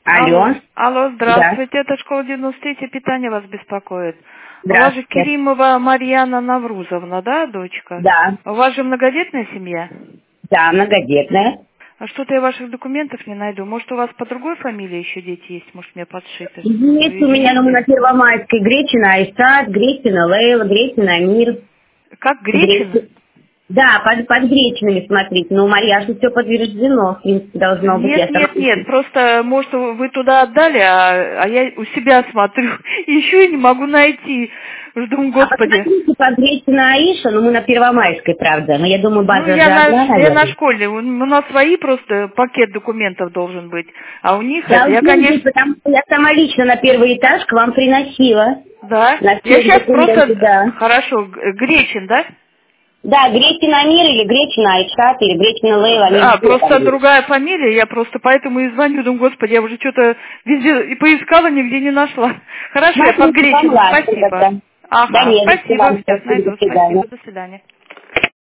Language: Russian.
Алло. Алло, Да. здравствуйте, это школа 93, питание вас беспокоит. У вас же Здравствуйте. Керимова Марьяна Наврузовна, да, дочка? Да. У вас же многодетная семья? Да, многодетная. А что-то я ваших документов не найду. Может, у вас по другой фамилии еще дети есть? Может, мне подшиты? Есть у меня на Извините. Первомайской Гречина Айсат, Гречина Лейла, Гречина Амир. Как, Гречин? Да, под Гречинами смотрите. Но у Марьяши все подтверждено, в принципе, должно быть. Я Нет. Просто, может, вы туда отдали, а я у себя смотрю. Еще и не могу найти. Жду, А Господи. посмотрите под Гречина Аиша, ну мы на Первомайской, правда. Но я думаю, Ну, база же одна, я на наверное. школе. У нас свои просто пакет документов должен быть. А у них это, я, Должно быть, конечно, потому что я сама лично на первый этаж к вам приносила. да. На Я всех сейчас документы, просто, да. хорошо, Гречин, да? Да, Гречина Амир или Гречина Айшат или Гречина Лейла, Амир А, все просто там есть. другая фамилия, я просто поэтому и звоню, думаю, господи, я уже что-то везде и поискала, нигде не нашла. Хорошо, я под Смотрите, Гречину, помладше спасибо. тогда. Да Ага, нет, спасибо, вам сейчас спасибо, до найду, свидания. спасибо, до свидания.